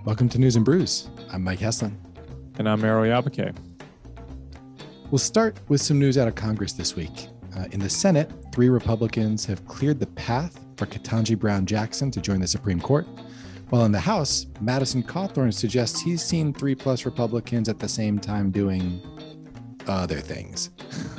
Welcome to News and Brews. I'm Mike Heslin. And I'm Maro Yabake. We'll start with some news out of Congress this week. In the Senate, 3 Republicans have cleared the path for Ketanji Brown Jackson to join the Supreme Court. While in the House, Madison Cawthorn suggests he's seen 3+ Republicans at the same time doing other things.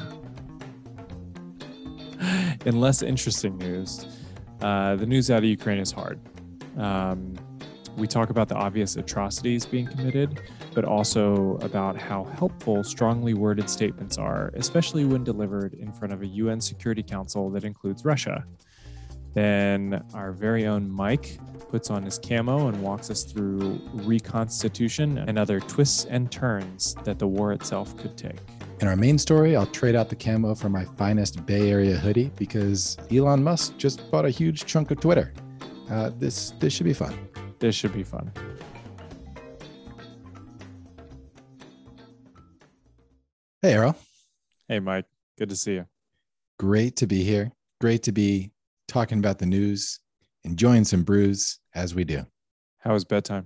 In less interesting news, the news out of Ukraine is hard. We talk about the obvious atrocities being committed, but also about how helpful strongly worded statements are, especially when delivered in front of a UN Security Council that includes Russia. Then our very own Mike puts on his camo and walks us through reconstitution and other twists and turns that the war itself could take. In our main story, I'll trade out the camo for my finest Bay Area hoodie because Elon Musk just bought a huge chunk of Twitter. This should be fun. This should be fun. Hey, Errol. Hey, Mike. Good to see you. Great to be here. Great to be talking about the news, enjoying some brews as we do. How was bedtime?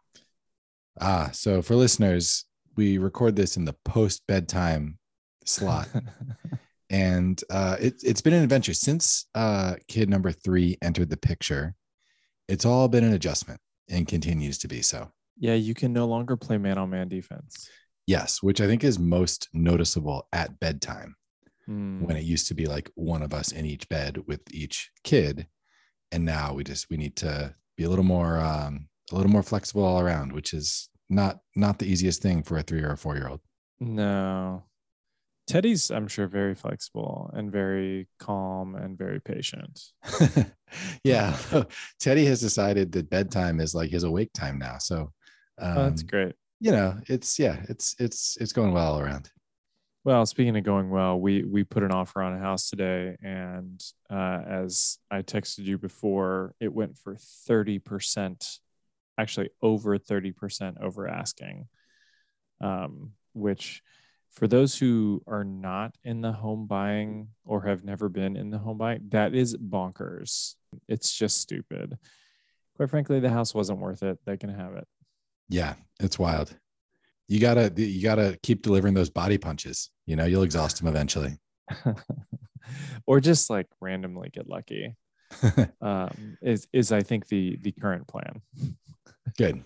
So for listeners, we record this in the post-bedtime slot. And it's been an adventure since kid number 3 entered the picture. It's all been an adjustment and continues to be so. Yeah, you can no longer play man-on-man defense. Yes, which I think is most noticeable at bedtime, when it used to be like one of us in each bed with each kid. And now we need to be a little more flexible all around, which is not the easiest thing for a 3 or a 4-year-old. No. Teddy's, I'm sure, very flexible and very calm and very patient. Yeah. Teddy has decided that bedtime is like his awake time now. So that's great. It's going well all around. Well, speaking of going well, we put an offer on a house today, and as I texted you before, it went for 30%, actually over 30% over asking, which for those who are not in the home buying or have never been in the home buying, that is bonkers. It's just stupid. Quite frankly, the house wasn't worth it. They can have it. Yeah, it's wild. You gotta keep delivering those body punches. You'll exhaust them eventually. Or just like randomly get lucky. Is I think the current plan. Good.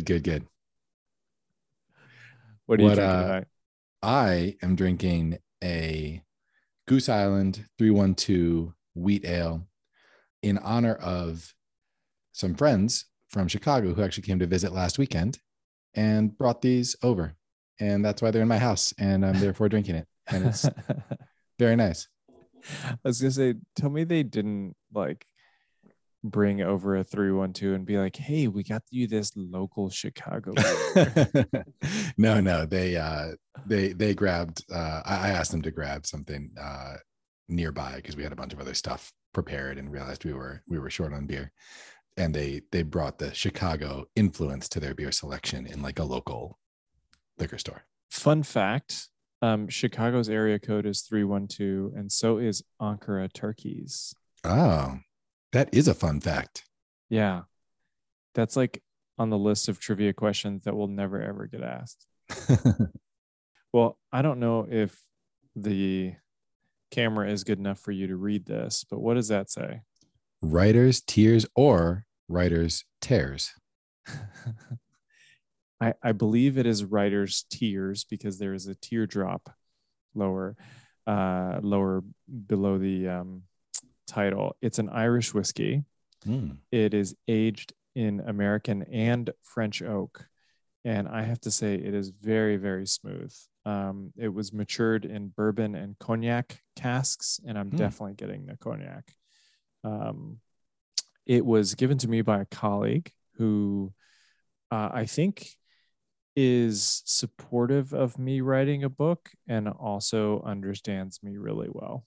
What are you drinking tonight? I am drinking a Goose Island 312 wheat ale in honor of some friends from Chicago who actually came to visit last weekend and brought these over. And that's why they're in my house, and I'm therefore drinking it. And it's very nice. I was going to say, tell me they didn't bring over a 312 and be like, hey, we got you this local Chicago. No, they grabbed, I asked them to grab something nearby because we had a bunch of other stuff prepared and realized we were short on beer. And they brought the Chicago influence to their beer selection in like a local liquor store. Fun fact, Chicago's area code is 312, and so is Ankara Turkeys. Oh, that is a fun fact. Yeah. That's like on the list of trivia questions that will never, ever get asked. Well, I don't know if the camera is good enough for you to read this, but what does that say? Writer's tears or writer's tears? I believe it is writer's tears because there is a teardrop lower below the title. It's an Irish whiskey. It is aged in American and French oak, and I have to say it is very, very smooth. It was matured in bourbon and cognac casks, and I'm definitely getting the cognac. It was given to me by a colleague who I think is supportive of me writing a book and also understands me really well.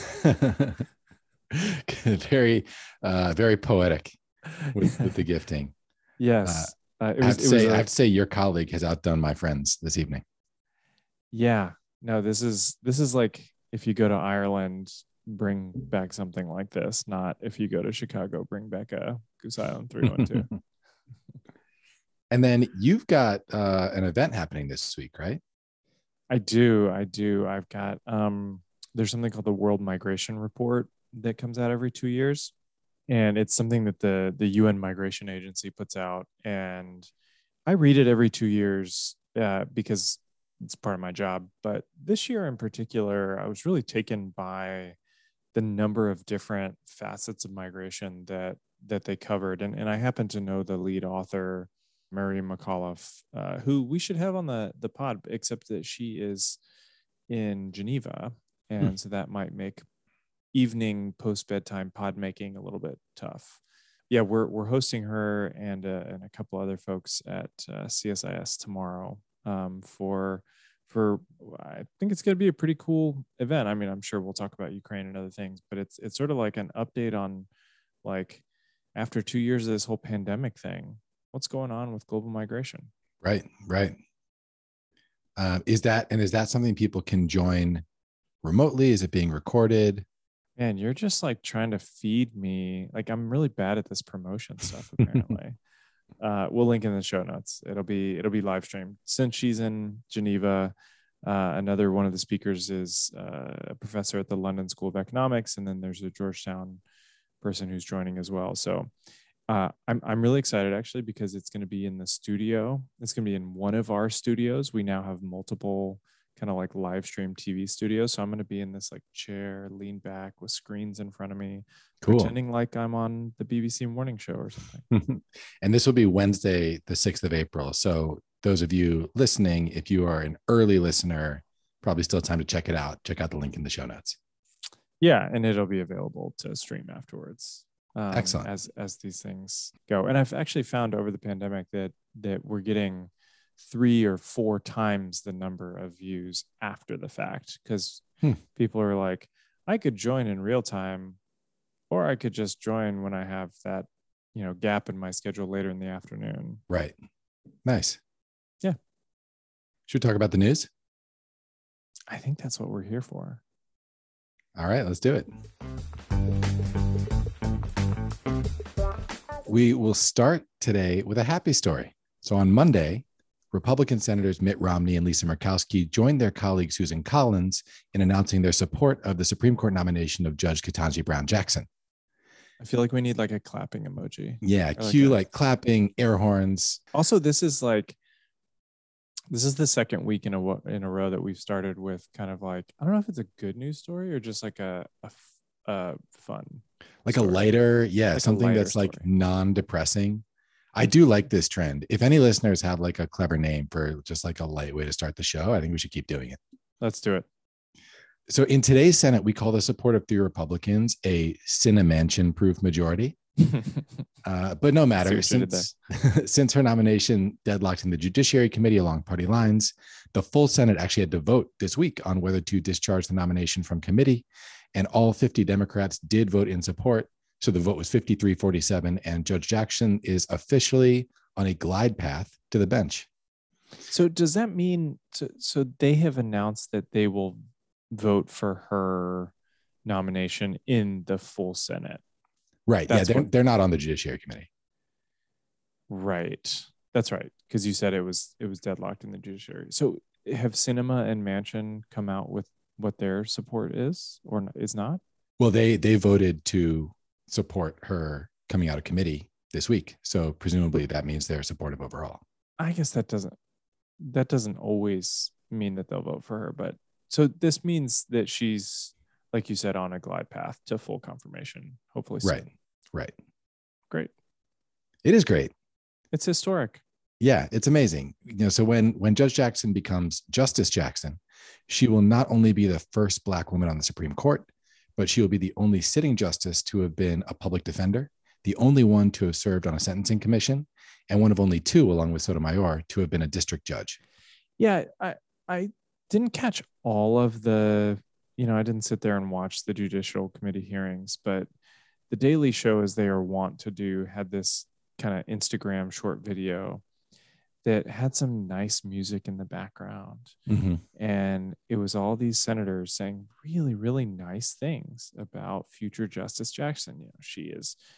Very, very poetic with the gifting. Yes. I have to say your colleague has outdone my friends this evening. Yeah. No, this is like if you go to Ireland, bring back something like this, not if you go to Chicago, bring back a Goose Island 312. And then you've got an event happening this week, right? I do. I've got there's something called the World Migration Report that comes out every 2 years. And it's something that the UN Migration Agency puts out. And I read it every 2 years because it's part of my job. But this year in particular, I was really taken by the number of different facets of migration that they covered. And I happen to know the lead author, Mary McAuliffe, who we should have on the pod, except that she is in Geneva. And so that might make evening post bedtime pod making a little bit tough. Yeah, we're hosting her and a couple other folks at CSIS tomorrow for I think it's going to be a pretty cool event. I mean, I'm sure we'll talk about Ukraine and other things, but it's sort of like an update on like after 2 years of this whole pandemic thing, what's going on with global migration. Right. Is that something people can join remotely? Is it being recorded? Man, you're just like trying to feed me. Like I'm really bad at this promotion stuff, apparently. We'll link in the show notes. It'll be live streamed. Since she's in Geneva, another one of the speakers is a professor at the London School of Economics, and then there's a Georgetown person who's joining as well. So I'm really excited actually because it's going to be in the studio. It's going to be in one of our studios. We now have multiple kind of like live stream TV studios. So I'm going to be in this like chair, lean back with screens in front of me, Cool. pretending like I'm on the BBC morning show or something. And this will be Wednesday, the 6th of April. So those of you listening, if you are an early listener, probably still time to check it out. Check out the link in the show notes. Yeah. And it'll be available to stream afterwards. Excellent. As these things go. And I've actually found over the pandemic that we're getting 3 or 4 times the number of views after the fact, because people are like, I could join in real time, or I could just join when I have that, gap in my schedule later in the afternoon. Right. Nice. Yeah. Should we talk about the news? I think that's what we're here for. All right, let's do it. We will start today with a happy story. So on Monday, Republican Senators Mitt Romney and Lisa Murkowski joined their colleague Susan Collins in announcing their support of the Supreme Court nomination of Judge Ketanji Brown Jackson. I feel like we need like a clapping emoji. Yeah, cue like clapping, air horns. Also, this is the second week in a row that we've started with kind of like, I don't know if it's a good news story or just like a fun, like story. A lighter, like something that's story. Like non-depressing. I do like this trend. If any listeners have like a clever name for just like a light way to start the show, I think we should keep doing it. Let's do it. So in today's Senate, we call the support of 3 Republicans a Cinemansion-proof majority. But no matter, since her nomination deadlocked in the Judiciary Committee along party lines, the full Senate actually had to vote this week on whether to discharge the nomination from committee, and all 50 Democrats did vote in support. So the vote was 53-47, and Judge Jackson is officially on a glide path to the bench. So does that mean, so they have announced that they will vote for her nomination in the full Senate? Right. They're not on the Judiciary Committee. Right. That's right. Because you said it was deadlocked in the Judiciary. So have Sinema and Manchin come out with what their support is or is not? Well, they voted to support her coming out of committee this week. So presumably that means they're supportive overall. I guess that doesn't always mean that they'll vote for her. But so this means that she's, like you said, on a glide path to full confirmation, hopefully soon. Right. Great. It is great. It's historic. Yeah, it's amazing. So when Judge Jackson becomes Justice Jackson, she will not only be the first Black woman on the Supreme Court, but she will be the only sitting justice to have been a public defender, the only one to have served on a sentencing commission, and one of only 2, along with Sotomayor, to have been a district judge. Yeah, I didn't catch all of the, I didn't sit there and watch the Judicial Committee hearings, but the Daily Show, as they are wont to do, had this kind of Instagram short video that had some nice music in the background. Mm-hmm. And it was all these senators saying really, really nice things about future Justice Jackson. She is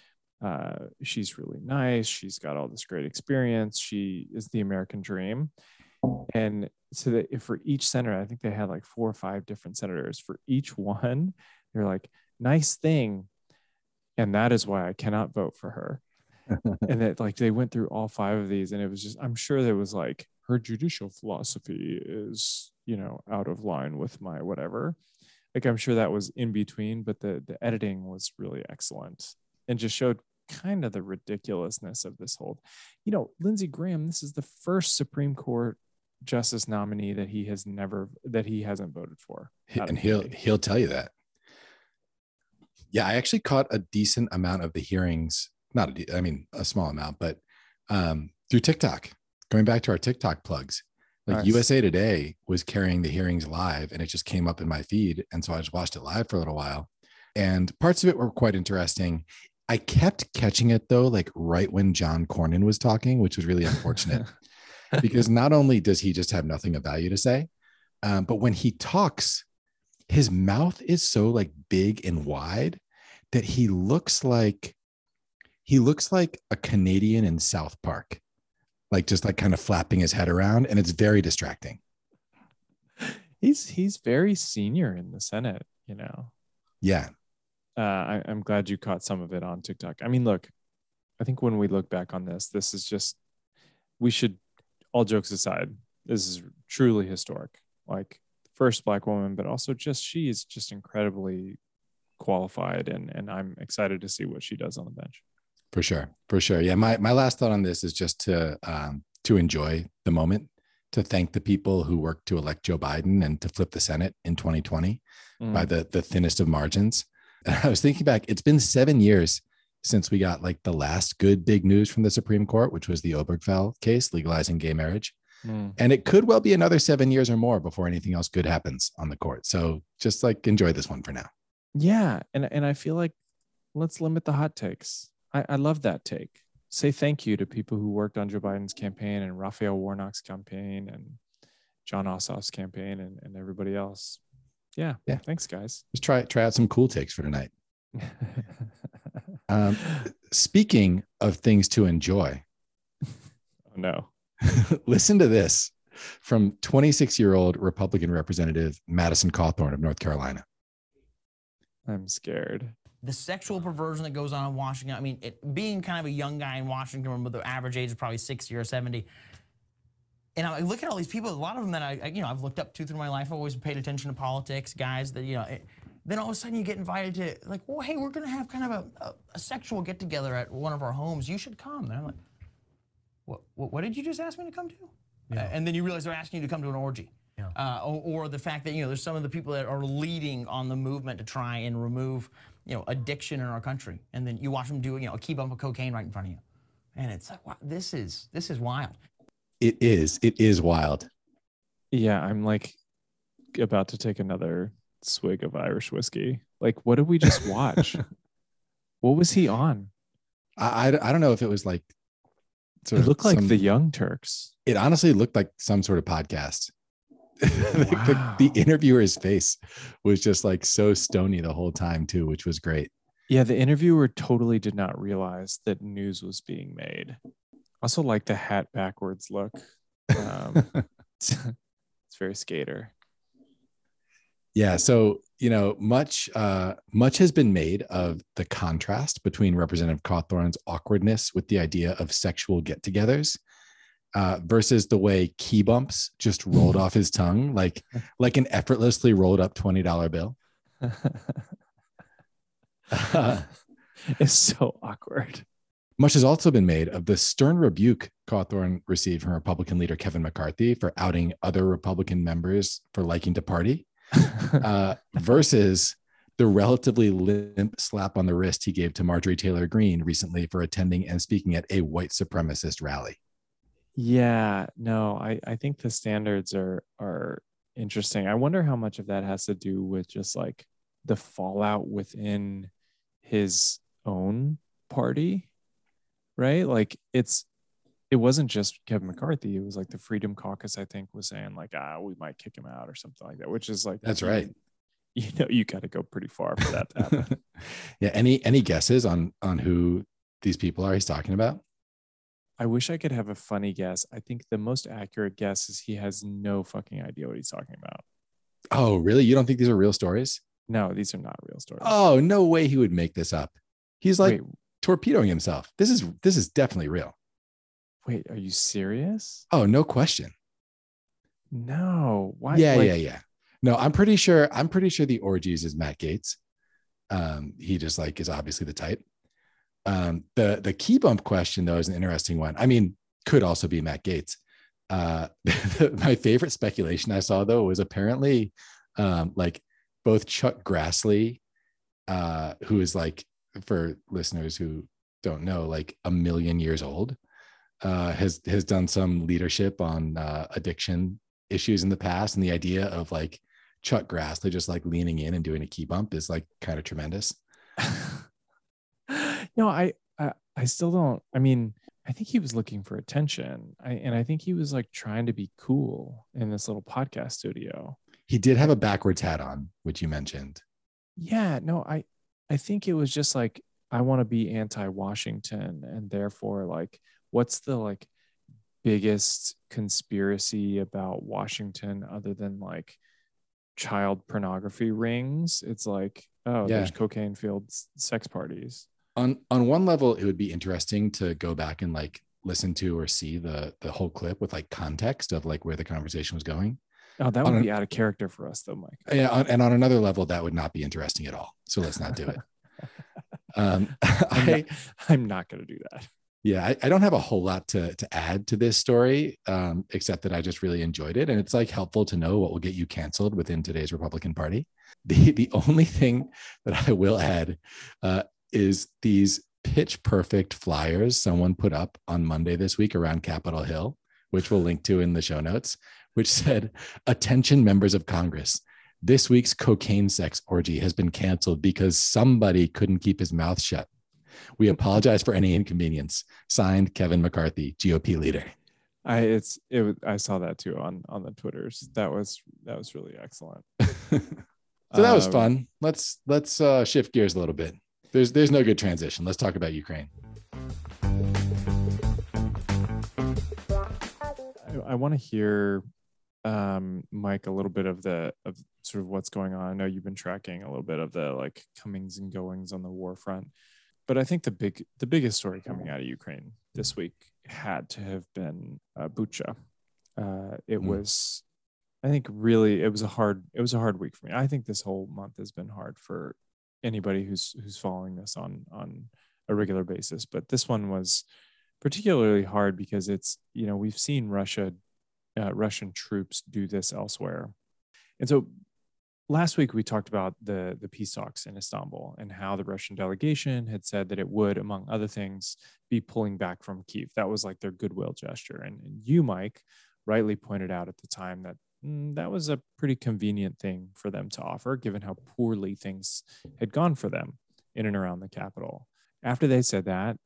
she's really nice. She's got all this great experience. She is the American dream. And so that for each senator, I think they had like 4 or 5 different senators. For each one, they're like, nice thing. And that is why I cannot vote for her. And that like they went through all 5 of these, and it was just, I'm sure there was like, her judicial philosophy is, out of line with my whatever. Like I'm sure that was in between, but the editing was really excellent and just showed kind of the ridiculousness of this whole, Lindsey Graham, this is the first Supreme Court justice nominee that he hasn't voted for. And he'll tell you that. Yeah, I actually caught a decent amount of the hearings, a small amount, but through TikTok, going back to our TikTok plugs, like nice. USA Today was carrying the hearings live, and it just came up in my feed. And so I just watched it live for a little while, and parts of it were quite interesting. I kept catching it though, like right when John Cornyn was talking, which was really unfortunate because not only does he just have nothing of value to say, but when he talks, his mouth is so like big and wide that he looks like a Canadian in South Park, like just like kind of flapping his head around, and it's very distracting. He's very senior in the Senate, Yeah. I'm glad you caught some of it on TikTok. I mean, look, I think when we look back on this is just, we should, all jokes aside, this is truly historic. Like first Black woman, but also she is just incredibly qualified, and I'm excited to see what she does on the bench. For sure. Yeah. My last thought on this is just to enjoy the moment, to thank the people who worked to elect Joe Biden and to flip the Senate in 2020 by the thinnest of margins. And I was thinking back, it's been 7 years since we got like the last good big news from the Supreme Court, which was the Obergefell case legalizing gay marriage. And it could well be another 7 years or more before anything else good happens on the court. So just like enjoy this one for now. Yeah. And I feel like let's limit the hot takes. I love that take. Say thank you to people who worked on Joe Biden's campaign and Raphael Warnock's campaign and John Ossoff's campaign and everybody else. Yeah. Thanks, guys. Just try out some cool takes for tonight. Speaking of things to enjoy. Oh, no. Listen to this from 26-year-old Republican Representative Madison Cawthorn of North Carolina. I'm scared. The sexual perversion that goes on in Washington. I mean, being kind of a young guy in Washington, but the average age is probably 60 or 70. And I look at all these people, a lot of them that I've looked up to through my life. I've always paid attention to politics, guys that, then all of a sudden you get invited to like, well, hey, we're going to have kind of a sexual get together at one of our homes. You should come. And I'm like, what did you just ask me to come to? Yeah. And then you realize they're asking you to come to an orgy. Yeah. Or the fact that, there's some of the people that are leading on the movement to try and remove, addiction in our country. And then you watch them do, a key bump of cocaine right in front of you. And it's like, wow, this is wild. It is wild. Yeah. I'm like about to take another swig of Irish whiskey. Like, what did we just watch? What was he on? I don't know if it was like, it looked like the Young Turks. It honestly looked like some sort of podcast. Wow. The interviewer's face was just like so stony the whole time too, which was great. Yeah, the interviewer totally did not realize that news was being made. Also like the hat backwards look. It's very skater. Yeah, so much has been made of the contrast between Representative Cawthorn's awkwardness with the idea of sexual get-togethers versus the way key bumps just rolled off his tongue like an effortlessly rolled up $20 bill. It's so awkward. Much has also been made of the stern rebuke Cawthorn received from Republican leader Kevin McCarthy for outing other Republican members for liking to party. Versus the relatively limp slap on the wrist he gave to Marjorie Taylor Greene recently for attending and speaking at a white supremacist rally. Yeah, no, I think the standards are interesting. I wonder how much of that has to do with just like the fallout within his own party, right? Like it wasn't just Kevin McCarthy. It was like the Freedom Caucus, I think, was saying like, we might kick him out or something like that, which is like, that's right. You got to go pretty far for that to happen. Yeah. Any guesses on who these people are he's talking about? I wish I could have a funny guess. I think the most accurate guess is he has no fucking idea what he's talking about. Oh, really? You don't think these are real stories? No, these are not real stories. Oh, no way he would make this up. He's like Wait. torpedoing himself. This is definitely real. Wait, are you serious? Oh, no question. No. Why? Yeah. No, I'm pretty sure the orgies is Matt Gaetz. He just like is obviously the type. The key bump question though is an interesting one. I mean, could also be Matt Gaetz. My favorite speculation I saw though was apparently like both Chuck Grassley, who is like, for listeners who don't know, like 1 million years old, has done some leadership on addiction issues in the past, and the idea of like Chuck Grassley just like leaning in and doing a key bump is like kind of tremendous. No, I still don't. I mean, I think he was looking for attention. I think he was like trying to be cool in this little podcast studio. He did have a backwards hat on, which you mentioned. Yeah, no, I think it was just like, I want to be anti-Washington, and therefore like, what's the like biggest conspiracy about Washington other than like child pornography rings? It's like, oh, there's cocaine filled sex parties. On one level, it would be interesting to go back and like listen to or see the whole clip with like context of like where the conversation was going. Oh, that would be out of character for us though, Mike. Yeah, and on another level, that would not be interesting at all. So let's not do it. I'm not going to do that. Yeah, I don't have a whole lot to add to this story, except that I just really enjoyed it. And it's like helpful to know what will get you canceled within today's Republican Party. The only thing that I will add is these pitch perfect flyers someone put up on Monday this week around Capitol Hill, which we'll link to in the show notes, which said, "Attention members of Congress. This week's cocaine sex orgy has been canceled because somebody couldn't keep his mouth shut. We apologize for any inconvenience. Signed, Kevin McCarthy, GOP leader." I saw that too on the Twitters. That was really excellent. So that was fun. Let's shift gears a little bit. There's no good transition. Let's talk about Ukraine. I want to hear, Mike, a little bit of sort of what's going on. I know you've been tracking a little bit of the like comings and goings on the war front, but I think the biggest story coming out of Ukraine this week had to have been Bucha. It was, I think, really it was a hard week for me. I think this whole month has been hard for anybody who's following this on a regular basis, but this one was particularly hard because it's, we've seen Russian troops do this elsewhere. And so last week we talked about the peace talks in Istanbul and how the Russian delegation had said that it would, among other things, be pulling back from Kyiv. That was like their goodwill gesture. And you, Mike, rightly pointed out at the time that that was a pretty convenient thing for them to offer, given how poorly things had gone for them in and around the capital. After they said that,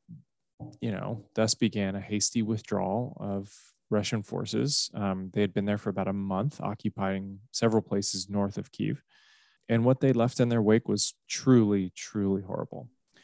thus began a hasty withdrawal of Russian forces. They had been there for about a month, occupying several places north of Kyiv. And what they left in their wake was truly, truly horrible.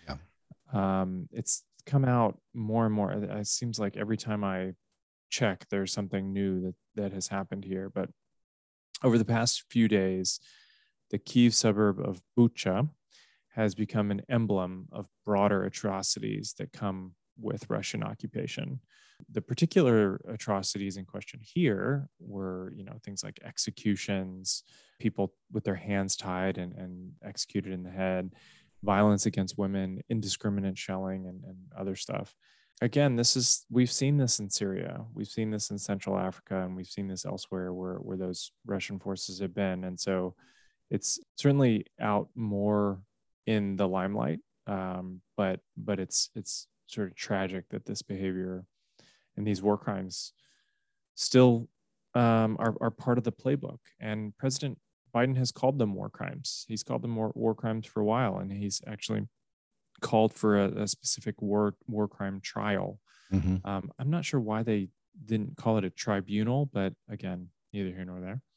Yeah. It's come out more and more. It seems like every time I check, there's something new that has happened here. But over the past few days, the Kyiv suburb of Bucha has become an emblem of broader atrocities that come with Russian occupation. The particular atrocities in question here were, things like executions, people with their hands tied and executed in the head, violence against women, indiscriminate shelling, and other stuff. Again, we've seen this in Syria, we've seen this in Central Africa, and we've seen this elsewhere where those Russian forces have been. And so it's certainly out more in the limelight, but it's sort of tragic that this behavior and these war crimes still are part of the playbook. And President Biden has called them war crimes. He's called them war crimes for a while, and he's actually called for a specific war crime trial. Mm-hmm. I'm not sure why they didn't call it a tribunal, but again, neither here nor there.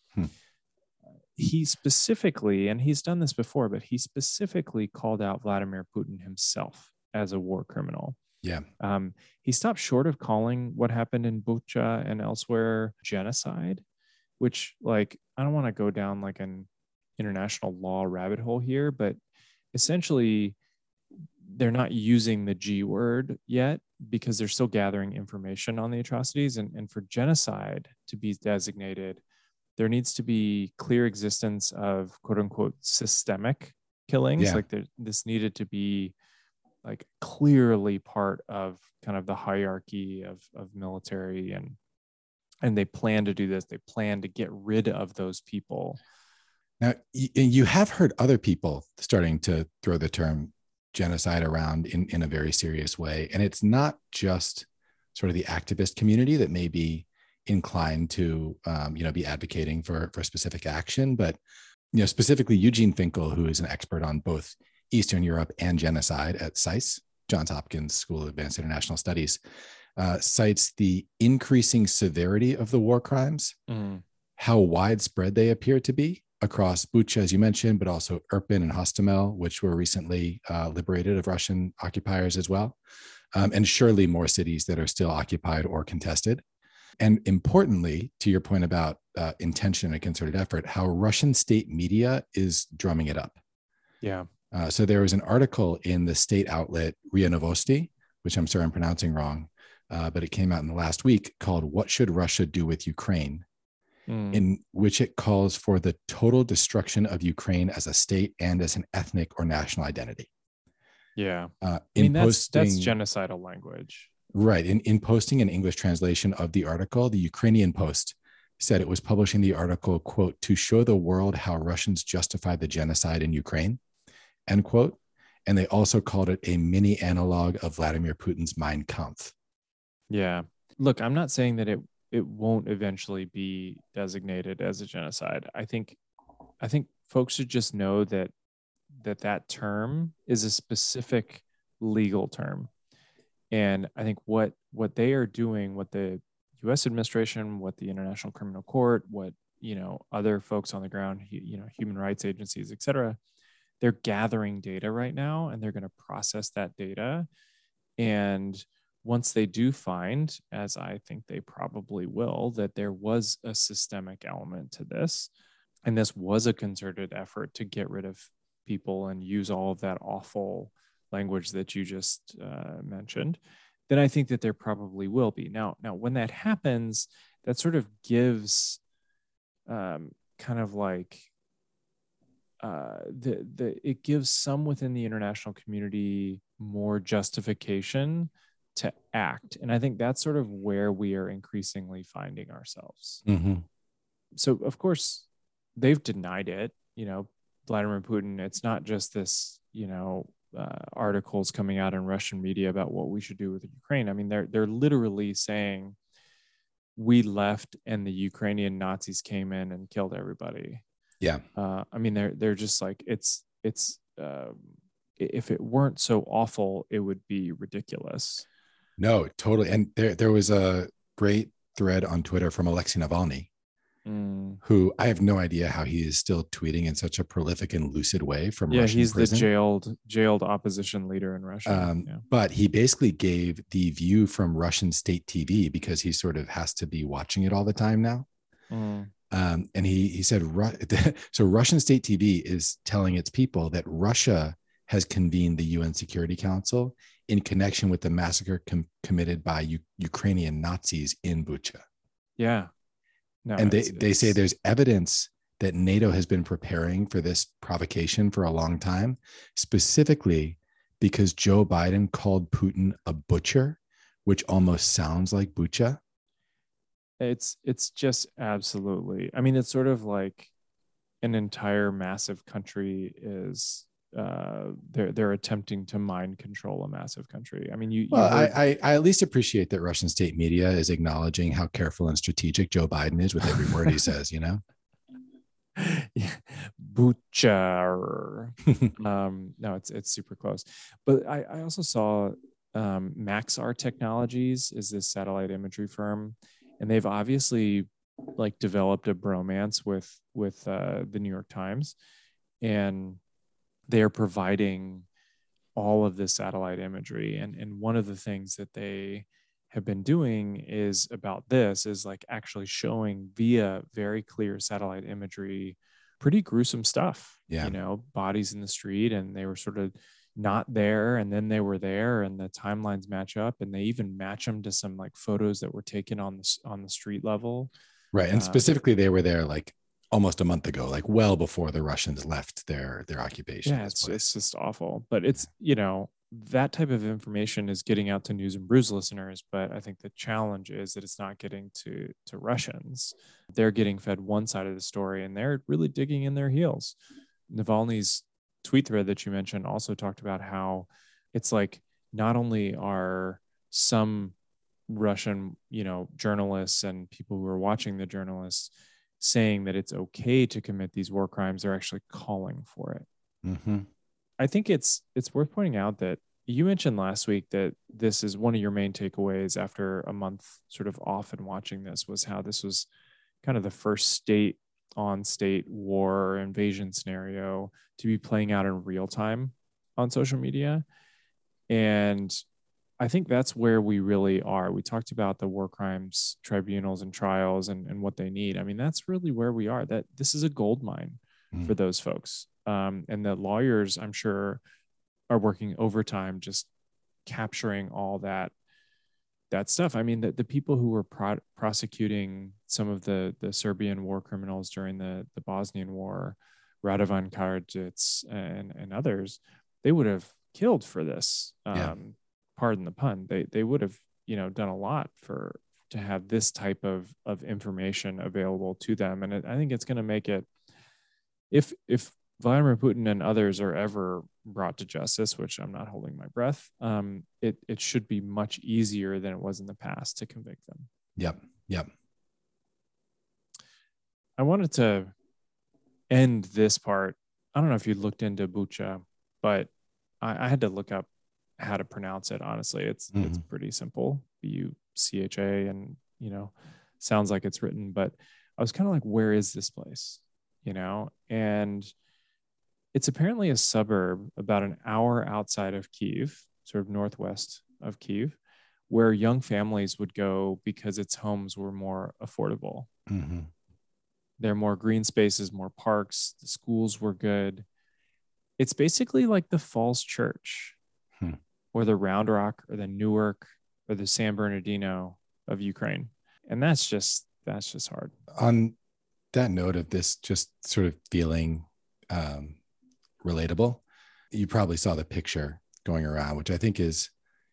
He specifically, and he's done this before, but he specifically called out Vladimir Putin himself as a war criminal. Yeah. He stopped short of calling what happened in Bucha and elsewhere genocide, which, like, I don't want to go down like an international law rabbit hole here, but essentially they're not using the G word yet because they're still gathering information on the atrocities. And for genocide to be designated, there needs to be clear existence of quote unquote systemic killings. Yeah. Like this needed to be like clearly part of kind of the hierarchy of military, and they plan to do this. They plan to get rid of those people. Now, you have heard other people starting to throw the term genocide around in a very serious way. And it's not just sort of the activist community that may be inclined to, be advocating for specific action, but, specifically Eugene Finkel, who is an expert on both Eastern Europe and genocide at SAIS, Johns Hopkins School of Advanced International Studies, cites the increasing severity of the war crimes, how widespread they appear to be across Bucha, as you mentioned, but also Irpin and Hostomel, which were recently liberated of Russian occupiers as well, and surely more cities that are still occupied or contested. And importantly, to your point about intention and concerted effort, how Russian state media is drumming it up. Yeah. So there was an article in the state outlet RIA Novosti, which I'm sorry I'm pronouncing wrong, but it came out in the last week, called "What Should Russia Do with Ukraine?" in which it calls for the total destruction of Ukraine as a state and as an ethnic or national identity. Yeah. That's genocidal language. Right. In posting an English translation of the article, the Ukrainian Post said it was publishing the article, quote, "to show the world how Russians justify the genocide in Ukraine," end quote. And they also called it a mini analog of Vladimir Putin's Mein Kampf. Yeah. Look, I'm not saying that it won't eventually be designated as a genocide. I think folks should just know that term is a specific legal term. And I think what they are doing, what the U.S. administration, what the International Criminal Court, what, other folks on the ground, human rights agencies, et cetera, they're gathering data right now, and they're going to process that data. And once they do find, as I think they probably will, that there was a systemic element to this, and this was a concerted effort to get rid of people and use all of that awful language that you just mentioned, then I think that there probably will be. Now, when that happens, that sort of gives kind of like it gives some within the international community more justification to act. And I think that's sort of where we are increasingly finding ourselves. Mm-hmm. So, of course, they've denied it. Vladimir Putin, it's not just this, articles coming out in Russian media about what we should do with Ukraine. I mean, they're literally saying we left and the Ukrainian Nazis came in and killed everybody. Yeah. I mean, they're just like, it's if it weren't so awful, it would be ridiculous. No, totally. And there was a great thread on Twitter from Alexei Navalny, who I have no idea how he is still tweeting in such a prolific and lucid way from Russian he's prison. The jailed opposition leader in Russia. But he basically gave the view from Russian state TV because he sort of has to be watching it all the time now. And he said, so Russian state TV is telling its people that Russia has convened the UN Security Council in connection with the massacre committed by Ukrainian Nazis in Bucha. Yeah. No, and they say there's evidence that NATO has been preparing for this provocation for a long time, specifically because Joe Biden called Putin a butcher, which almost sounds like Bucha. It's just absolutely. I mean, it's sort of like an entire massive country is they're attempting to mind control a massive country. I mean, I at least appreciate that Russian state media is acknowledging how careful and strategic Joe Biden is with every word he says, Yeah. Butcher. No, it's super close. But I also saw Maxar Technologies is this satellite imagery firm, and they've obviously like developed a bromance with the New York Times, and they are providing all of this satellite imagery. And one of the things that they have been doing is like actually showing via very clear satellite imagery pretty gruesome stuff. Yeah. Bodies in the street, and they were sort of not there, and then they were there, and the timelines match up, and they even match them to some like photos that were taken on the street level. Right. And specifically, they were there like almost a month ago, like well before the Russians left their occupation. Yeah, it's just awful. But it's, that type of information is getting out to News and Brews listeners. But I think the challenge is that it's not getting to Russians. They're getting fed one side of the story, and they're really digging in their heels. Navalny's tweet thread that you mentioned also talked about how it's like not only are some Russian, journalists and people who are watching the journalists saying that it's okay to commit these war crimes, they're actually calling for it. Mm-hmm. I think it's worth pointing out that you mentioned last week that this is one of your main takeaways after a month sort of off and watching this, was how this was kind of the first state-on-state war or invasion scenario to be playing out in real time on social media. And I think that's where we really are. We talked about the war crimes tribunals and trials and what they need. I mean, that's really where we are. That this is a gold mine for those folks. And the lawyers, I'm sure, are working overtime just capturing all that stuff. I mean, the people who were prosecuting some of the Serbian war criminals during the Bosnian War, Radovan Karadzic and others, they would have killed for this. Pardon the pun. They would have, done a lot to have this type of information available to them. And I think it's going to make it, if Vladimir Putin and others are ever brought to justice, which I'm not holding my breath, it should be much easier than it was in the past to convict them. Yep. I wanted to end this part. I don't know if you looked into Bucha, but I had to look up how to pronounce it. Honestly, it's pretty simple. Bucha, and sounds like it's written, but I was kind of like, where is this place? And it's apparently a suburb about an hour outside of Kyiv, sort of northwest of Kyiv, where young families would go because its homes were more affordable. Mm-hmm. There are more green spaces, more parks. The schools were good. It's basically like the Falls Church or the Round Rock or the Newark or the San Bernardino of Ukraine. And that's just hard. On that note of this just sort of feeling relatable, you probably saw the picture going around, which I think is,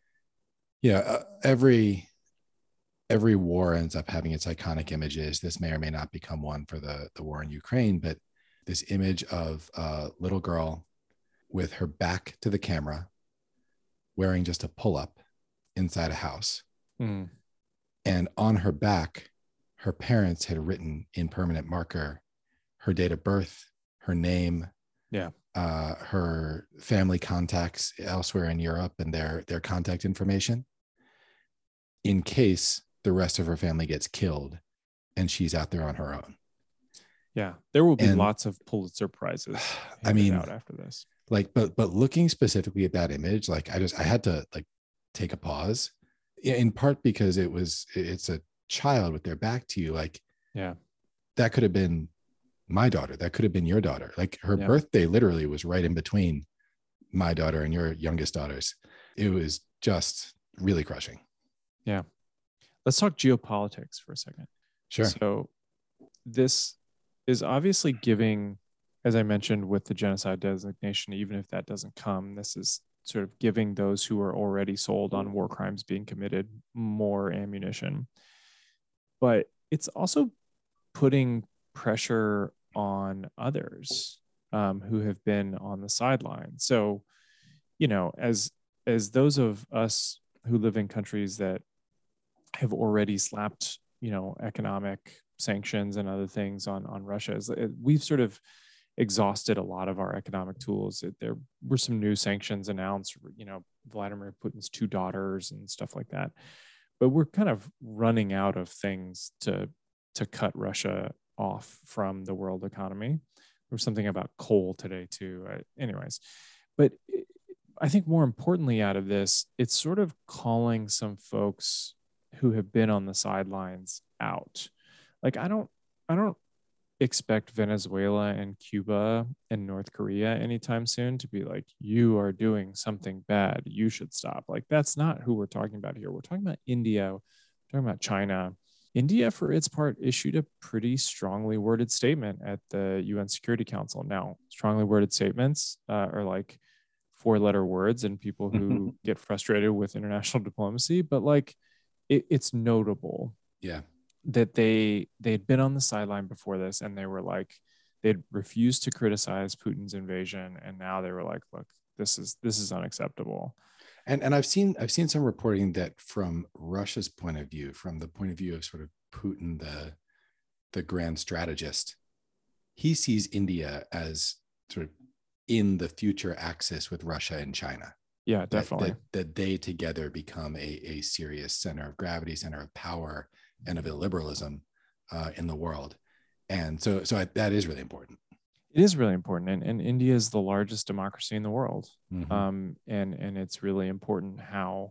every war ends up having its iconic images. This may or may not become one for the war in Ukraine, but this image of a little girl with her back to the camera, wearing just a pull-up inside a house. And on her back, her parents had written in permanent marker her date of birth, her name, her family contacts elsewhere in Europe, and their contact information, in case the rest of her family gets killed and she's out there on her own. Yeah, there will be lots of Pulitzer Prizes out after this. But looking specifically at that image, like I had to like take a pause, in part because it's a child with their back to you. Like, that could have been my daughter. That could have been your daughter. Like her birthday literally was right in between my daughter and your youngest daughter's. It was just really crushing. Yeah. Let's talk geopolitics for a second. Sure. So this is obviously giving, as I mentioned, with the genocide designation, even if that doesn't come, this is sort of giving those who are already sold on war crimes being committed more ammunition. But it's also putting pressure on others who have been on the sideline. So, as those of us who live in countries that have already slapped, economic sanctions and other things on Russia, we've sort of exhausted a lot of our economic tools. There were some new sanctions announced, Vladimir Putin's 2 daughters and stuff like that. But we're kind of running out of things to cut Russia off from the world economy. There was something about coal today too. Anyways, but I think more importantly out of this, it's sort of calling some folks who have been on the sidelines out. Like I don't expect Venezuela and Cuba and North Korea anytime soon to be like, you are doing something bad, you should stop. Like that's not who we're talking about here. We're talking about India, we're talking about China. India, for its part, issued a pretty strongly worded statement at the UN Security Council. Now, strongly worded statements are like 4-letter words, and people who get frustrated with international diplomacy, but like it's notable Yeah. that they'd been on the sideline before this, and they were like, they'd refused to criticize Putin's invasion, and now they were like, look, this is unacceptable. And I've seen some reporting that from Russia's point of view, from the point of view of sort of Putin, the grand strategist, he sees India as sort of in the future axis with Russia and China. Yeah, definitely. That they together become a serious center of gravity, center of power, and of illiberalism in the world. And so that is really important. It is really important. And India is the largest democracy in the world. Mm-hmm. And it's really important how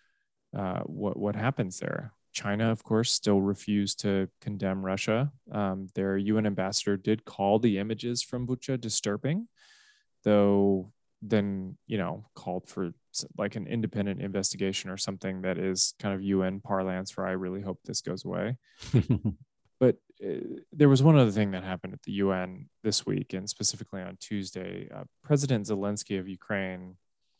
what happens there. China, of course, still refused to condemn Russia. Their UN ambassador did call the images from Bucha disturbing, though then, called for like an independent investigation or something that is kind of UN parlance for I really hope this goes away. But there was one other thing that happened at the UN this week, and specifically on Tuesday. President Zelensky of Ukraine,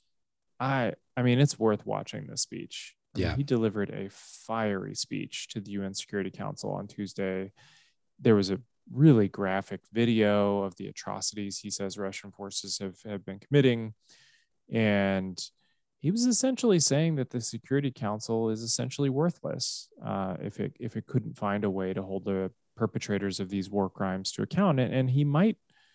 I mean, it's worth watching this speech. Yeah. He delivered a fiery speech to the UN Security Council on Tuesday. There was a really graphic video of the atrocities he says Russian forces have been committing. And he was essentially saying that the Security Council is essentially worthless if it couldn't find a way to hold the perpetrators of these war crimes to account. And he might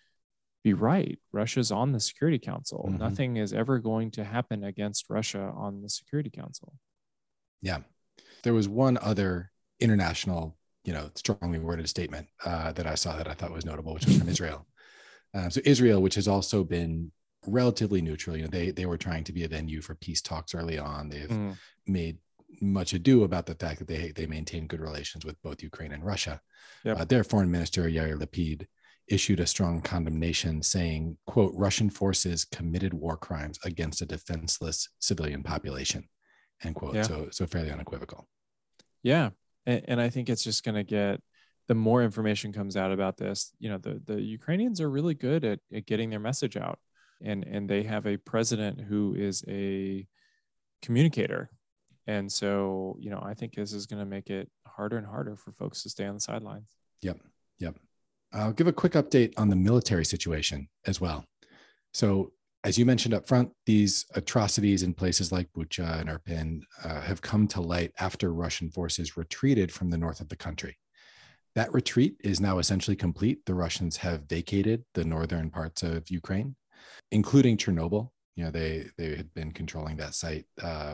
be right. Russia's on the Security Council. Mm-hmm. Nothing is ever going to happen against Russia on the Security Council. Yeah. There was one other international, strongly worded statement that I saw that I thought was notable, which was from Israel. So Israel, which has also been relatively neutral, they were trying to be a venue for peace talks early on. They've made much ado about the fact that they maintain good relations with both Ukraine and Russia. Yep. Their foreign minister, Yair Lapid, issued a strong condemnation saying, quote, Russian forces committed war crimes against a defenseless civilian population, end quote. Yeah. So fairly unequivocal. Yeah. And I think it's just going to get, the more information comes out about this, the Ukrainians are really good at getting their message out. And they have a president who is a communicator. And so, I think this is going to make it harder and harder for folks to stay on the sidelines. Yep. I'll give a quick update on the military situation as well. So as you mentioned up front, these atrocities in places like Bucha and Irpin have come to light after Russian forces retreated from the north of the country. That retreat is now essentially complete. The Russians have vacated the northern parts of Ukraine, including Chernobyl. They had been controlling that site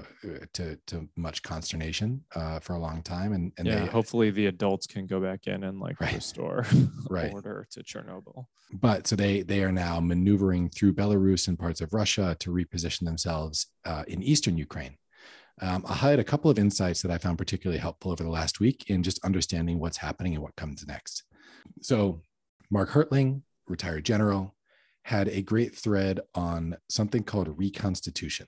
to much consternation for a long time, and they, hopefully the adults can go back in and restore order to Chernobyl. But so they are now maneuvering through Belarus and parts of Russia to reposition themselves in eastern Ukraine. I'll highlight a couple of insights that I found particularly helpful over the last week in just understanding what's happening and what comes next. So Mark Hertling, retired general, had a great thread on something called reconstitution.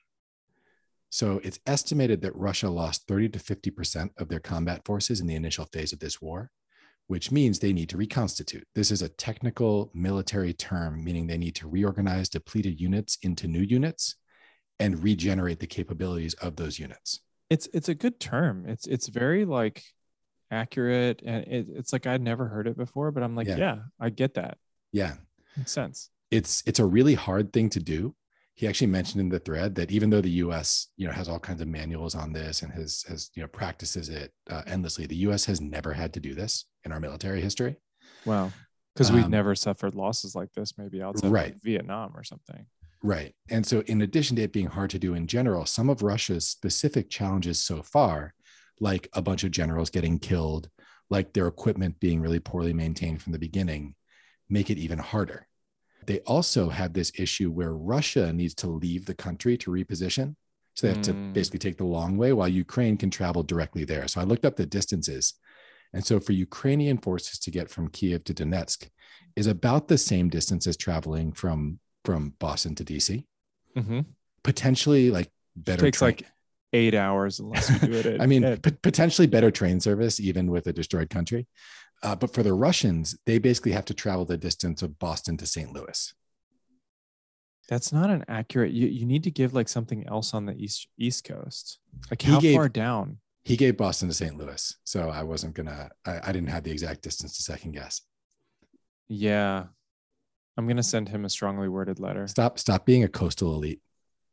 So it's estimated that Russia lost 30 to 50% of their combat forces in the initial phase of this war, which means they need to reconstitute. This is a technical military term, meaning they need to reorganize depleted units into new units and regenerate the capabilities of those units. It's a good term. It's very accurate, and it's like I'd never heard it before, but I'm like, yeah I get that. Yeah, makes sense. It's a really hard thing to do. He actually mentioned in the thread that even though the U.S. has all kinds of manuals on this and has practices it endlessly, the U.S. has never had to do this in our military history. Wow, because we've never suffered losses like this, maybe outside of Vietnam or something. Right. And so in addition to it being hard to do in general, some of Russia's specific challenges so far, like a bunch of generals getting killed, like their equipment being really poorly maintained from the beginning, make it even harder. They also have this issue where Russia needs to leave the country to reposition. So they have to basically take the long way while Ukraine can travel directly there. So I looked up the distances. And so for Ukrainian forces to get from Kiev to Donetsk is about the same distance as traveling from Boston to DC. Potentially like better. It takes like 8 hours unless you do it. I mean, potentially better train service, even with a destroyed country. But for the Russians, they basically have to travel the distance of Boston to St. Louis. That's not an accurate. You need to give like something else on the East Coast. Like how far down? He gave Boston to St. Louis. So I wasn't I didn't have the exact distance to second guess. Yeah. I'm going to send him a strongly worded letter. Stop being a coastal elite.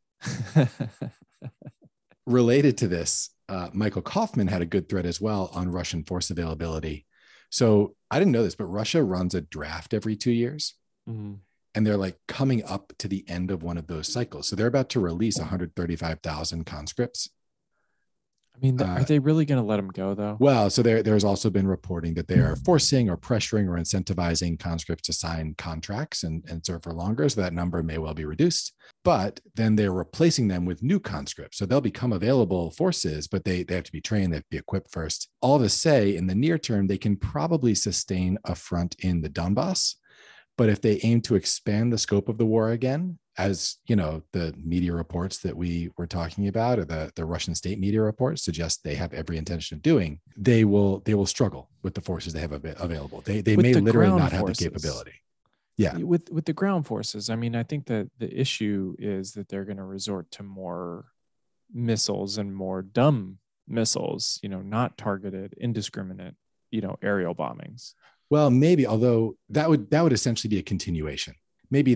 Related to this, Michael Kaufman had a good thread as well on Russian force availability. So I didn't know this, but Russia runs a draft every 2 years. And they're like coming up to the end of one of those cycles. So they're about to release 135,000 conscripts. I mean, are they really going to let them go though? Well, so there's also been reporting that they are forcing or pressuring or incentivizing conscripts to sign contracts and serve for longer. So that number may well be reduced, but then they're replacing them with new conscripts. So they'll become available forces, but they have to be trained, they have to be equipped first. All to say, in the near term, they can probably sustain a front in the Donbass. But if they aim to expand the scope of the war again, as you know, the media reports that we were talking about, or the Russian state media reports suggest they have every intention of doing, they will struggle with the forces they have available. They may literally not have the capability. Yeah. With the ground forces, I mean, I think that the issue is that they're going to resort to more missiles and more dumb missiles, not targeted, indiscriminate, aerial bombings. Well, maybe, although that would essentially be a continuation. Maybe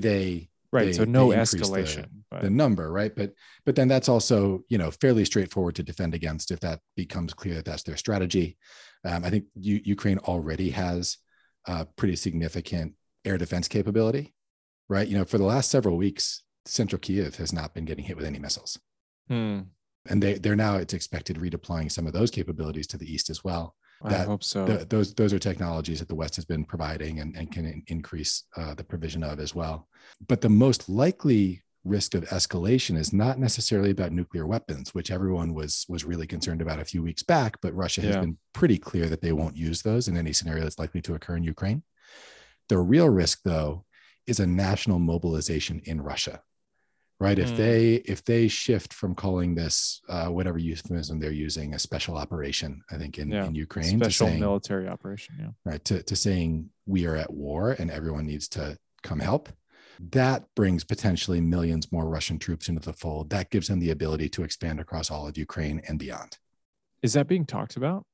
so no escalation, the number, right? But then that's also, fairly straightforward to defend against if that becomes clear that that's their strategy. I think Ukraine already has a pretty significant air defense capability, right? For the last several weeks, central Kiev has not been getting hit with any missiles. And they're now, it's expected, redeploying some of those capabilities to the east as well. I hope so. Those are technologies that the West has been providing and can increase the provision of as well. But the most likely risk of escalation is not necessarily about nuclear weapons, which everyone was really concerned about a few weeks back. But Russia has been pretty clear that they won't use those in any scenario that's likely to occur in Ukraine. The real risk, though, is a national mobilization in Russia. Right. If they shift from calling this whatever euphemism they're using, a special operation, I think in Ukraine, special military operation. Yeah. Right. To saying we are at war and everyone needs to come help. That brings potentially millions more Russian troops into the fold. That gives them the ability to expand across all of Ukraine and beyond. Is that being talked about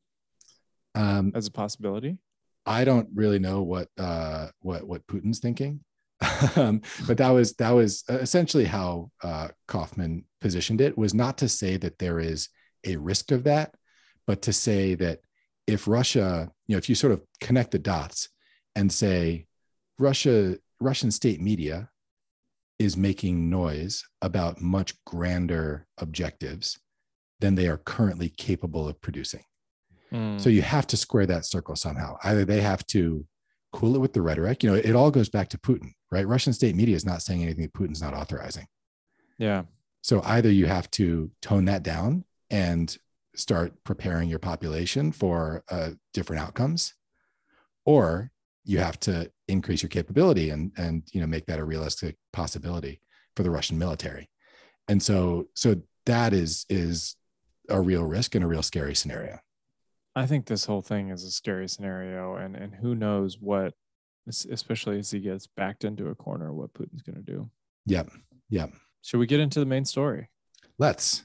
as a possibility? I don't really know what Putin's thinking. But that was essentially how Kaufman positioned it, was not to say that there is a risk of that, but to say that if Russia, if you sort of connect the dots and say Russian state media is making noise about much grander objectives than they are currently capable of producing. So you have to square that circle somehow. Either they have to cool it with the rhetoric. It all goes back to Putin, right? Russian state media is not saying anything that Putin's not authorizing. Yeah. So either you have to tone that down and start preparing your population for different outcomes, or you have to increase your capability and make that a realistic possibility for the Russian military. And so that is a real risk and a real scary scenario. I think this whole thing is a scary scenario, and who knows what, especially as he gets backed into a corner, what Putin's going to do. Yep. Should we get into the main story? Let's.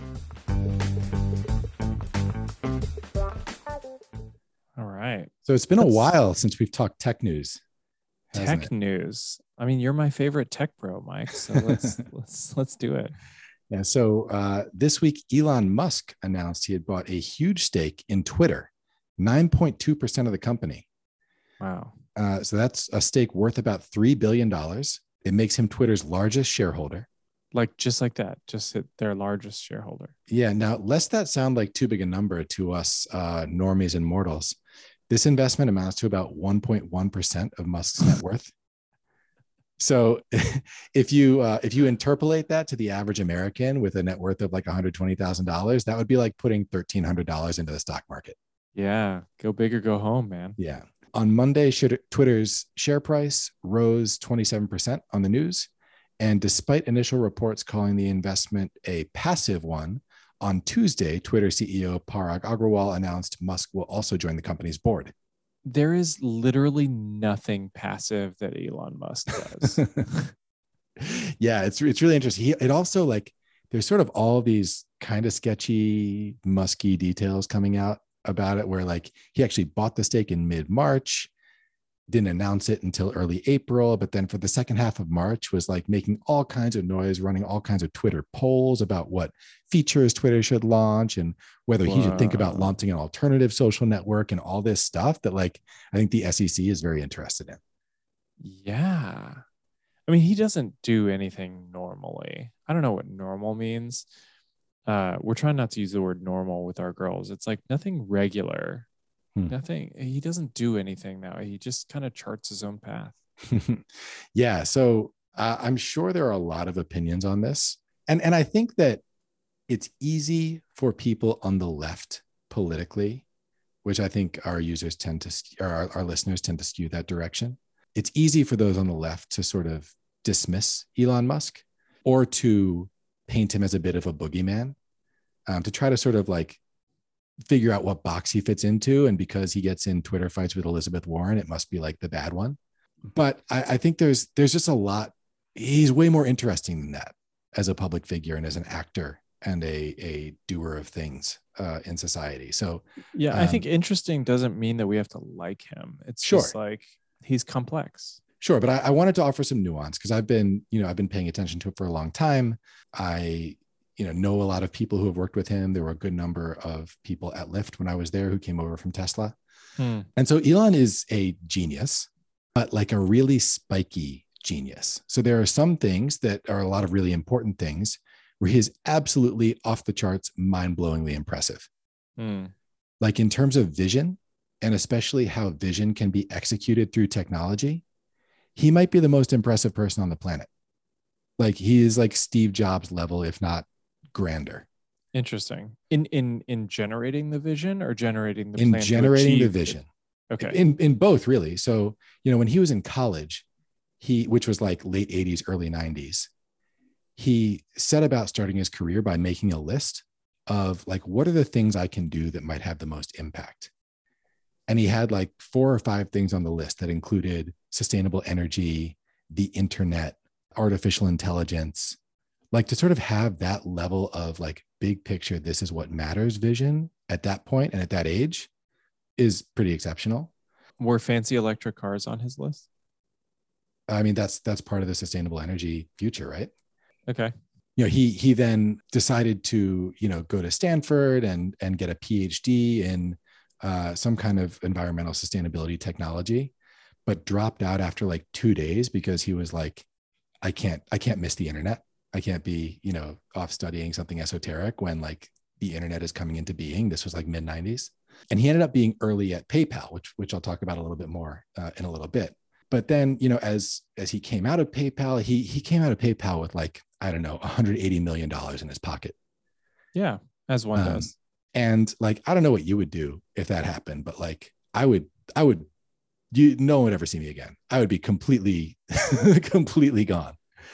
All right. So it's been a while since we've talked tech news. Tech news. I mean, you're my favorite tech bro, Mike. So let's do it. Yeah. So this week, Elon Musk announced he had bought a huge stake in Twitter, 9.2% of the company. Wow. So that's a stake worth about $3 billion. It makes him Twitter's largest shareholder. Just like that, just their largest shareholder. Yeah. Now, lest that sound like too big a number to us normies and mortals, this investment amounts to about 1.1% of Musk's net worth. So if you interpolate that to the average American with a net worth of like $120,000, that would be like putting $1,300 into the stock market. Yeah. Go big or go home, man. Yeah. On Monday, Twitter's share price rose 27% on the news. And despite initial reports calling the investment a passive one, on Tuesday, Twitter CEO Parag Agrawal announced Musk will also join the company's board. There is literally nothing passive that Elon Musk does. Yeah, it's really interesting. It also like there's sort of all these kind of sketchy, musky details coming out about it, where like he actually bought the stake in mid-March, didn't announce it until early April, but then for the second half of March was like making all kinds of noise, running all kinds of Twitter polls about what features Twitter should launch and whether he should think about launching an alternative social network and all this stuff that like I think the SEC is very interested in. Yeah. I mean, he doesn't do anything normally. I don't know what normal means. We're trying not to use the word normal with our girls. It's like nothing regular. Nothing. He doesn't do anything now. He just kind of charts his own path. Yeah. So I'm sure there are a lot of opinions on this. And I think that it's easy for people on the left politically, which I think our users tend to, or our listeners tend to skew that direction. It's easy for those on the left to sort of dismiss Elon Musk or to paint him as a bit of a boogeyman, to try to sort of like figure out what box he fits into. And because he gets in Twitter fights with Elizabeth Warren, it must be like the bad one. But I think there's just a lot. He's way more interesting than that as a public figure and as an actor and a doer of things in society. So yeah, I think interesting doesn't mean that we have to like him. It's just like he's complex. Sure. But I wanted to offer some nuance because I've been paying attention to it for a long time. I know a lot of people who have worked with him. There were a good number of people at Lyft when I was there who came over from Tesla. And so Elon is a genius, but like a really spiky genius. So there are some things that are a lot of really important things where he's absolutely off the charts, mind-blowingly impressive. Like in terms of vision, and especially how vision can be executed through technology, he might be the most impressive person on the planet. Like he is like Steve Jobs level, if not grander. Interesting. In generating the vision or generating the in plan generating the vision. Okay. In both really. So, when he was in college, which was like late 80s, early 90s, he set about starting his career by making a list of like, what are the things I can do that might have the most impact? And he had like 4 or 5 things on the list that included sustainable energy, the internet, artificial intelligence, like to sort of have that level of like big picture, this is what matters vision at that point and at that age is pretty exceptional. Were fancy electric cars on his list? I mean, that's part of the sustainable energy future, right? Okay. He then decided to, go to Stanford and get a PhD in some kind of environmental sustainability technology, but dropped out after like 2 days because he was like, I can't miss the internet. I can't be, off studying something esoteric when like the internet is coming into being. This was like mid 90s. And he ended up being early at PayPal, which I'll talk about a little bit more in a little bit. But then, as he came out of PayPal, he came out of PayPal with like, I don't know, $180 million in his pocket. Yeah, as one does. And like, I don't know what you would do if that happened, but like, no one would ever see me again. I would be completely gone.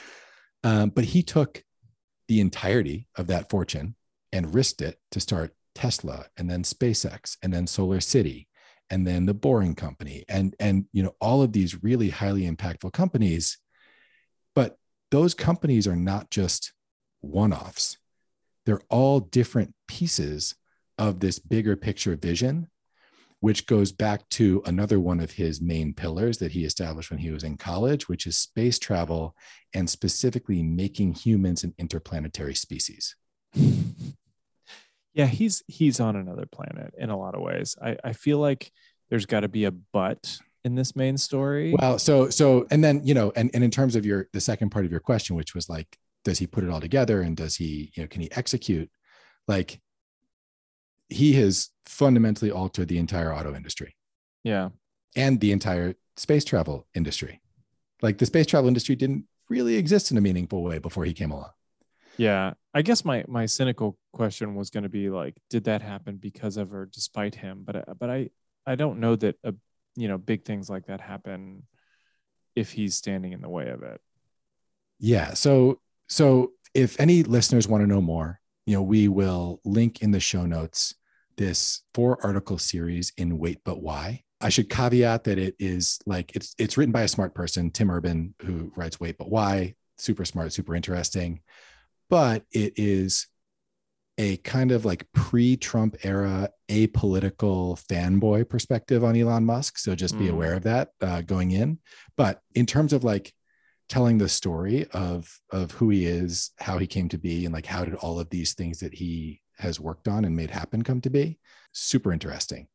But he took the entirety of that fortune and risked it to start Tesla and then SpaceX and then Solar City and then the Boring Company and all of these really highly impactful companies. But those companies are not just one-offs. They're all different pieces of this bigger picture vision, which goes back to another one of his main pillars that he established when he was in college, which is space travel and specifically making humans an interplanetary species. Yeah, he's on another planet in a lot of ways. I feel like there's got to be a but in this main story. Well, so and then, and in terms of the second part of your question, which was like, does he put it all together and does he, can he execute? Like, he has fundamentally altered the entire auto industry. Yeah. And the entire space travel industry. Like the space travel industry didn't really exist in a meaningful way before he came along. Yeah. I guess my cynical question was going to be like, did that happen because of or despite him? But I don't know that big things like that happen if he's standing in the way of it. Yeah. So if any listeners want to know more, we will link in the show notes this 4-article series in Wait But Why. I should caveat that it is like it's written by a smart person, Tim Urban, who writes Wait But Why. Super smart, super interesting. But it is a kind of like pre-Trump era apolitical fanboy perspective on Elon Musk. So just be aware of that going in. But in terms of like telling the story of who he is, how he came to be, and like how did all of these things that he has worked on and made happen come to be, super interesting.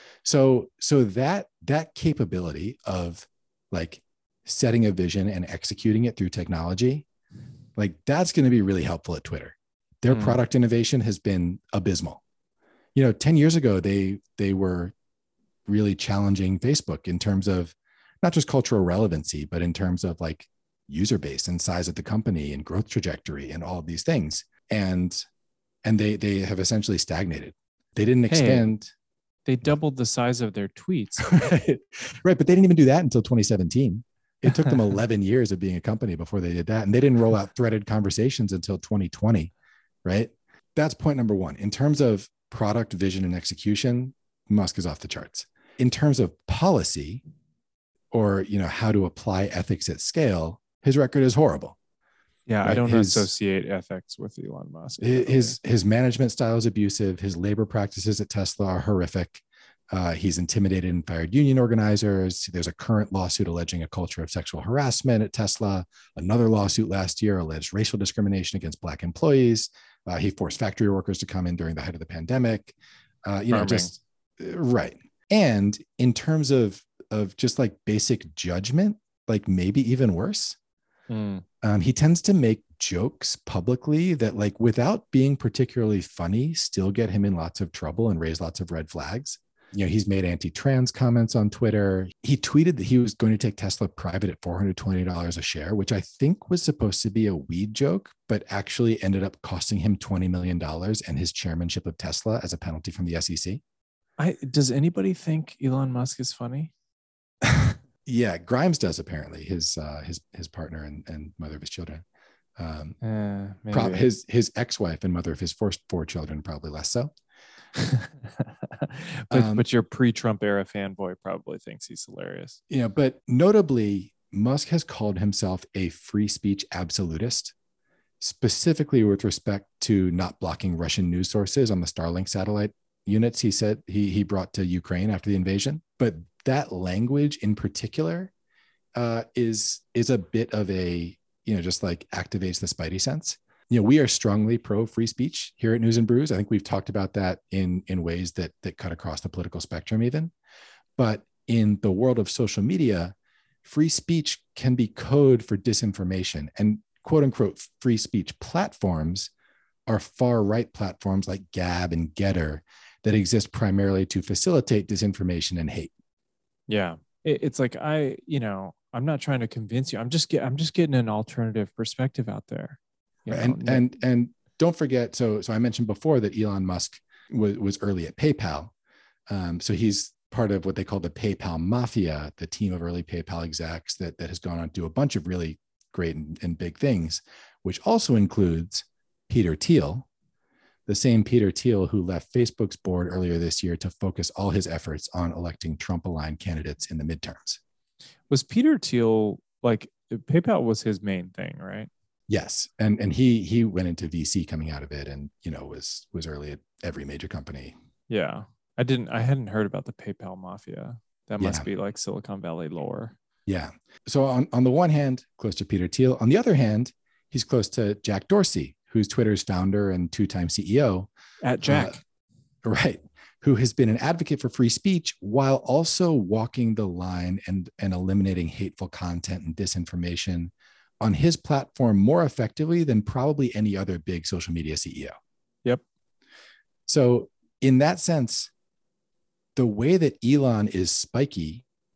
So that capability of like setting a vision and executing it through technology, like that's going to be really helpful at Twitter. Their product innovation has been abysmal. 10 years ago, they were really challenging Facebook in terms of not just cultural relevancy, but in terms of like user base and size of the company and growth trajectory and all of these things. And they have essentially stagnated. They didn't expand. They doubled the size of their tweets. Right. But they didn't even do that until 2017. It took them 11 years of being a company before they did that. And they didn't roll out threaded conversations until 2020. Right. That's point number one. In terms of product vision and execution, Musk is off the charts. In terms of policy or, how to apply ethics at scale, his record is horrible. Yeah. Right? I don't associate ethics with Elon Musk. His management style is abusive. His labor practices at Tesla are horrific. He's intimidated and fired union organizers. There's a current lawsuit alleging a culture of sexual harassment at Tesla. Another lawsuit last year alleged racial discrimination against Black employees. He forced factory workers to come in during the height of the pandemic. Right. And in terms of just like basic judgment, like maybe even worse, he tends to make jokes publicly that like without being particularly funny, still get him in lots of trouble and raise lots of red flags. He's made anti-trans comments on Twitter. He tweeted that he was going to take Tesla private at $420 a share, which I think was supposed to be a weed joke, but actually ended up costing him $20 million and his chairmanship of Tesla as a penalty from the SEC. Does anybody think Elon Musk is funny? Yeah, Grimes does, apparently, his partner and mother of his children. His ex-wife and mother of his first 4 children, probably less so. but your pre-Trump era fanboy probably thinks he's hilarious. But notably, Musk has called himself a free speech absolutist, specifically with respect to not blocking Russian news sources on the Starlink satellite units he said he brought to Ukraine after the invasion. But that language in particular is a bit of a, just like activates the spidey sense. We are strongly pro free speech here at News and Brews. I think we've talked about that in ways that cut across the political spectrum even. But in the world of social media, free speech can be code for disinformation, and quote unquote free speech platforms are far right platforms like Gab and Getter that exist primarily to facilitate disinformation and hate. Yeah. It's like, I'm not trying to convince you. I'm just getting an alternative perspective out there. And don't forget, so I mentioned before that Elon Musk was early at PayPal. So he's part of what they call the PayPal Mafia, the team of early PayPal execs that has gone on to do a bunch of really great and big things, which also includes Peter Thiel, the same Peter Thiel who left Facebook's board earlier this year to focus all his efforts on electing Trump-aligned candidates in the midterms. Was Peter Thiel, like, PayPal was his main thing, right? Yes. And he went into VC coming out of it and, was early at every major company. Yeah. I hadn't heard about the PayPal Mafia. That must be like Silicon Valley lore. Yeah. So on the one hand, close to Peter Thiel. On the other hand, he's close to Jack Dorsey, who's Twitter's founder and 2-time CEO. At Jack. Right. Who has been an advocate for free speech while also walking the line and eliminating hateful content and disinformation on his platform more effectively than probably any other big social media CEO. Yep. So in that sense, the way that Elon is spiky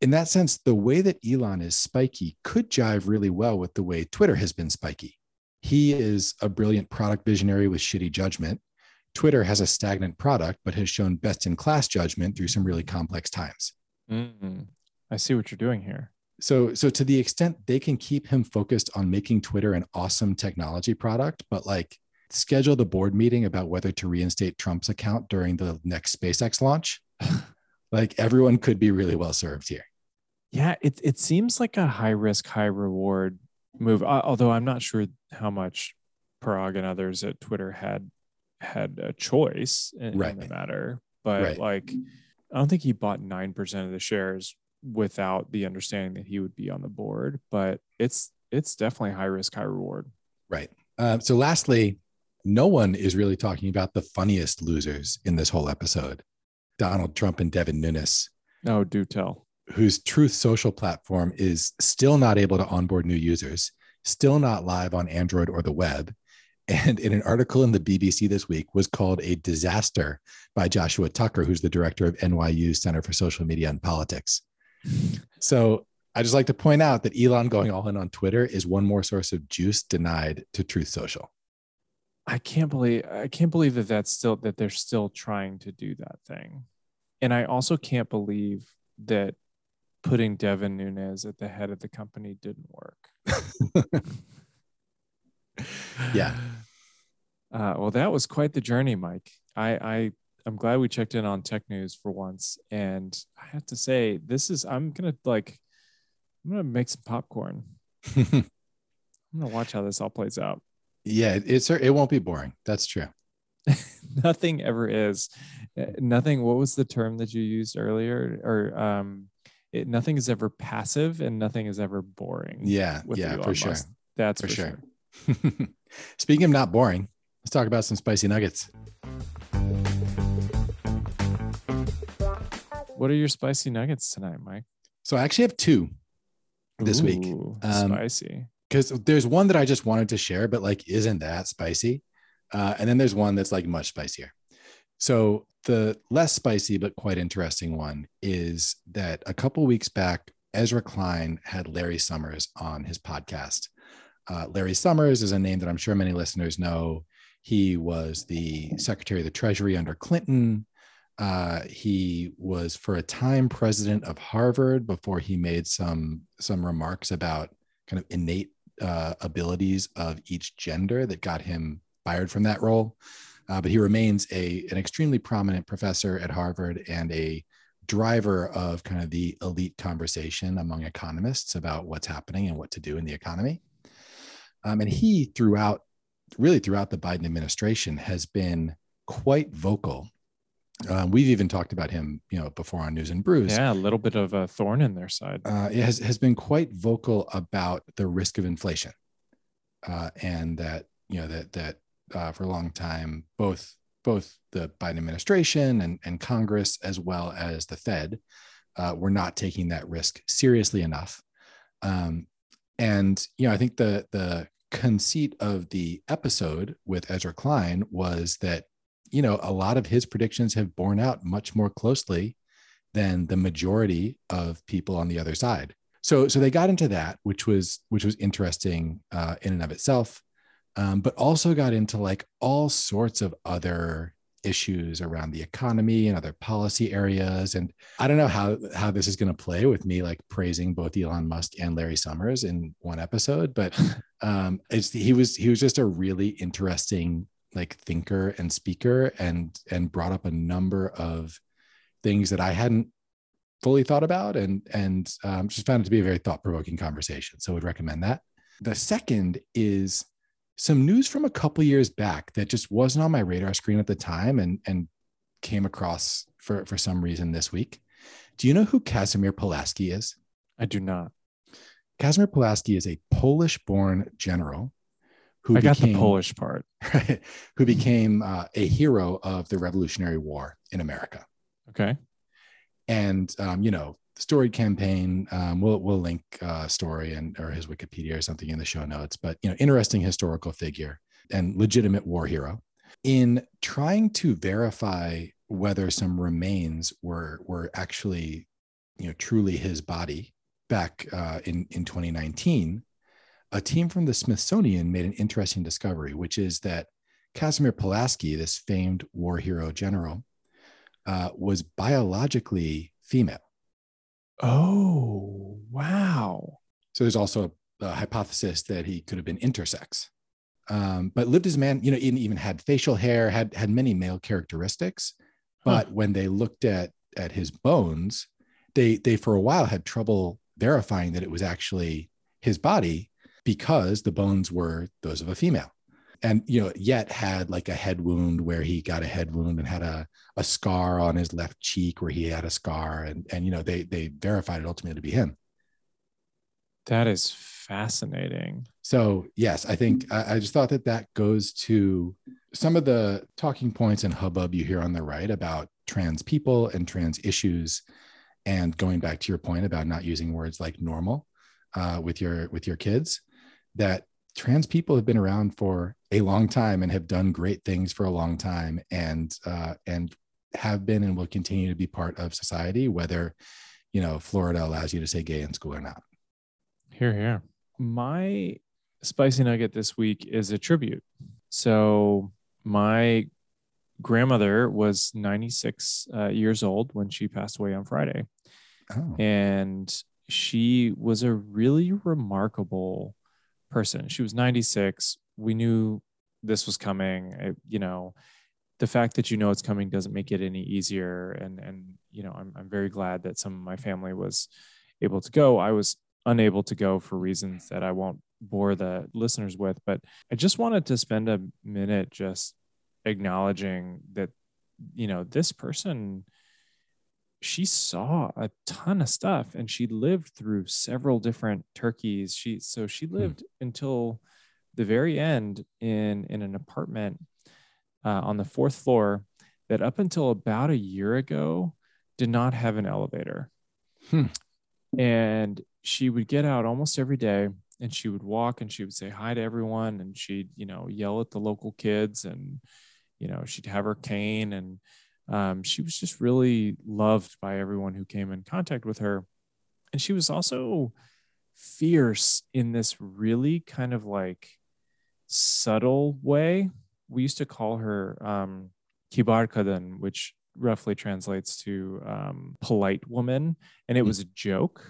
in that sense, the way that Elon is spiky could jive really well with the way Twitter has been spiky. He is a brilliant product visionary with shitty judgment. Twitter has a stagnant product, but has shown best in class judgment through some really complex times. I see what you're doing here. So to the extent they can keep him focused on making Twitter an awesome technology product, but like schedule the board meeting about whether to reinstate Trump's account during the next SpaceX launch, like everyone could be really well served here. Yeah, it seems like a high risk, high reward move. Although I'm not sure how much Parag and others at Twitter had a choice in the matter. But like, I don't think he bought 9% of the shares without the understanding that he would be on the board. But it's definitely high risk, high reward. Right. So lastly, no one is really talking about the funniest losers in this whole episode, Donald Trump and Devin Nunes. Oh, do tell. Whose Truth Social platform is still not able to onboard new users, still not live on Android or the web. And in an article in the BBC this week was called a disaster by Joshua Tucker, who's the director of NYU's Center for Social Media and Politics. So I just like to point out that Elon going all in on Twitter is one more source of juice denied to Truth Social. I can't believe that they're still trying to do that thing. And I also can't believe that putting Devin Nunes at the head of the company didn't work. Yeah. Well, that was quite the journey, Mike. I'm glad we checked in on tech news for once. And I have to say, I'm going to make some popcorn. I'm going to watch how this all plays out. Yeah, it won't be boring. That's true. Nothing ever is. Nothing. What was the term that you used earlier? Or nothing is ever passive and nothing is ever boring. Yeah, for sure. That's for sure. Speaking of not boring, let's talk about some spicy nuggets. What are your spicy nuggets tonight, Mike? So I actually have two this week. Spicy. Because there's one that I just wanted to share, but like isn't that spicy. And then there's one that's like much spicier. So the less spicy but quite interesting one is that a couple weeks back, Ezra Klein had Larry Summers on his podcast. Larry Summers is a name that I'm sure many listeners know. He was the Secretary of the Treasury under Clinton. He was for a time president of Harvard before he made some remarks about kind of innate abilities of each gender that got him fired from that role. But he remains an extremely prominent professor at Harvard and a driver of kind of the elite conversation among economists about what's happening and what to do in the economy. And he throughout the Biden administration has been quite vocal. We've even talked about him, before on News and Brews. Yeah, a little bit of a thorn in their side. It has been quite vocal about the risk of inflation, and that for a long time, both the Biden administration and Congress, as well as the Fed, were not taking that risk seriously enough. And I think the conceit of the episode with Ezra Klein was that a lot of his predictions have borne out much more closely than the majority of people on the other side. So they got into that, which was interesting in and of itself, but also got into like all sorts of other issues around the economy and other policy areas. And I don't know how this is going to play with me like praising both Elon Musk and Larry Summers in one episode, but he was just a really interesting like thinker and speaker and brought up a number of things that I hadn't fully thought about and just found it to be a very thought-provoking conversation. So I would recommend that. The second is some news from a couple years back that just wasn't on my radar screen at the time and came across for some reason this week. Do you know who Casimir Pulaski is? I do not. Casimir Pulaski is a Polish-born general who got the Polish part. Right, who became a hero of the Revolutionary War in America. Okay. And, storied campaign, we'll link story or his Wikipedia or something in the show notes, but, interesting historical figure and legitimate war hero. In trying to verify whether some remains were actually, truly his body back in 2019, a team from the Smithsonian made an interesting discovery, which is that Casimir Pulaski, this famed war hero general, was biologically female. Oh, wow. So there's also a hypothesis that he could have been intersex, but lived as a man, even had facial hair, had many male characteristics. But when they looked at his bones, they for a while had trouble verifying that it was actually his body because the bones were those of a female. And, yet had like a head wound where he got a head wound and had a scar on his left cheek where he had a scar. And they verified it ultimately to be him. That is fascinating. So, yes, I think I just thought that goes to some of the talking points and hubbub you hear on the right about trans people and trans issues. And going back to your point about not using words like normal with your kids, that trans people have been around for a long time and have done great things for a long time, and have been and will continue to be part of society, whether Florida allows you to say gay in school or not. Here, here. My spicy nugget this week is a tribute. So my grandmother was 96 years old when she passed away on Friday. Oh. And she was a really remarkable person. She was 96. We knew this was coming. The fact that it's coming doesn't make it any easier. And I'm very glad that some of my family was able to go. I was unable to go for reasons that I won't bore the listeners with, but I just wanted to spend a minute just acknowledging that, this person, she saw a ton of stuff and she lived through several different Turkeys. She lived until the very end in an apartment on the 4th floor that up until about a year ago did not have an elevator. And she would get out almost every day and she would walk and she would say hi to everyone and she'd, yell at the local kids and, she'd have her cane and she was just really loved by everyone who came in contact with her. And she was also fierce in this really kind of like subtle way. We used to call her Kibar Kadın, which roughly translates to polite woman, and it was a joke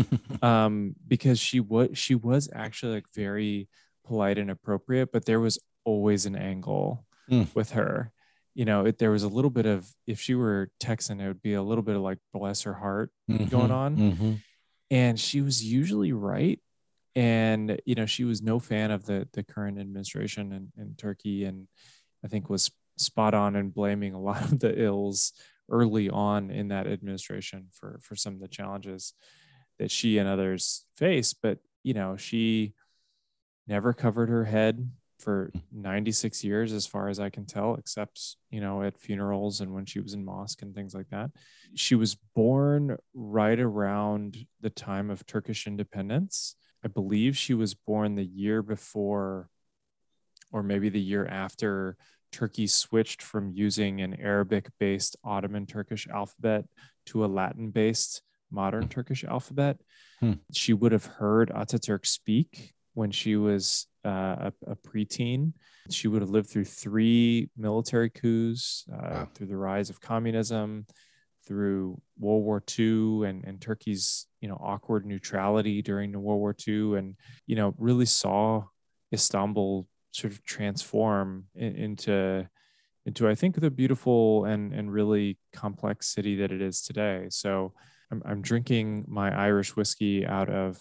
because she was actually like very polite and appropriate, but there was always an angle with her. There was a little bit of, if she were Texan, it would be a little bit of like bless her heart going on. And she was usually right. And, she was no fan of the current administration in Turkey, and I think was spot on in blaming a lot of the ills early on in that administration for some of the challenges that she and others face. But, she never covered her head for 96 years, as far as I can tell, except, at funerals and when she was in mosque and things like that. She was born right around the time of Turkish independence. I believe she was born the year before, or maybe the year after, Turkey switched from using an Arabic-based Ottoman Turkish alphabet to a Latin-based modern Turkish alphabet. She would have heard Ataturk speak when she was a preteen. She would have lived through 3 military coups, through the rise of communism, through World War II and Turkey's, awkward neutrality during the World War II, and, really saw Istanbul sort of transform into I think the beautiful and really complex city that it is today. So I'm drinking my Irish whiskey out of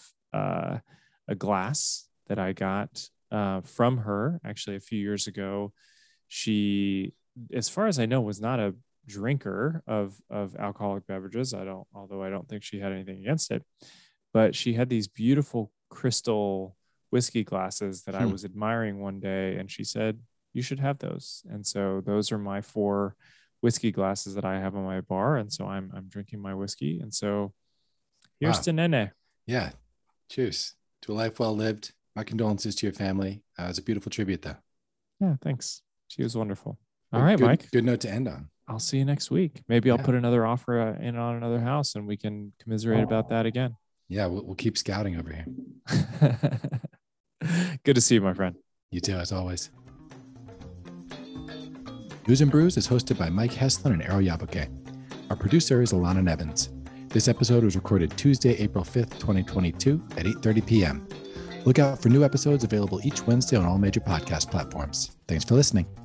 a glass that I got from her actually a few years ago. She, as far as I know, was not a drinker of alcoholic beverages. Although I don't think she had anything against it, but she had these beautiful crystal whiskey glasses that I was admiring one day, and she said, "You should have those." And so those are my 4 whiskey glasses that I have on my bar, and so I'm drinking my whiskey. And so here's to Nene. Yeah, cheers to a life well lived. My condolences to your family. It's a beautiful tribute, though. Yeah, thanks. She was wonderful. All right, good, Mike. Good note to end on. I'll see you next week. Maybe I'll Yeah. put another offer in on another house and we can commiserate about that again. Yeah, we'll keep scouting over here. Good to see you, my friend. You too, as always. Booze and Brews is hosted by Mike Hessler and Ero Yabuke. Our producer is Alana Nevins. This episode was recorded Tuesday, April 5th, 2022 at 8:30 p.m. Look out for new episodes available each Wednesday on all major podcast platforms. Thanks for listening.